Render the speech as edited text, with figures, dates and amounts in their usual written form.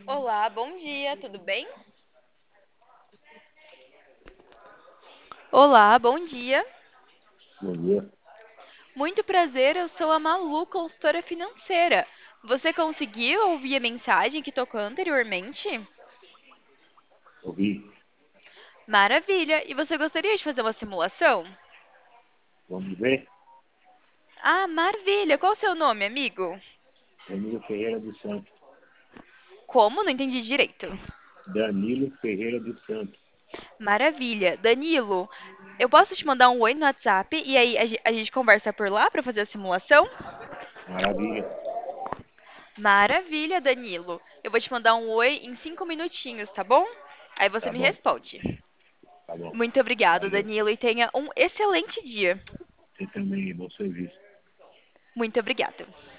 Olá, bom dia, tudo bem? Olá, bom dia. Bom dia. Muito prazer, eu sou a Malu, consultora financeira. Você conseguiu ouvir a mensagem que tocou anteriormente? Ouvi. Maravilha! E você gostaria de fazer uma simulação? Vamos ver? Ah, maravilha! Qual o seu nome, amigo? Danilo Ferreira dos Santos. Como? Não entendi direito. Danilo Ferreira dos Santos. Maravilha. Danilo, eu posso te mandar um oi no WhatsApp e aí a gente conversa por lá para fazer a simulação? Maravilha. Maravilha, Danilo. Eu vou te mandar um oi em 5 minutinhos, tá bom? Aí você Tá me bom, responde. tá bom. Muito obrigado, Valeu. Danilo, e tenha um excelente dia. Você também, bom serviço. Muito obrigada.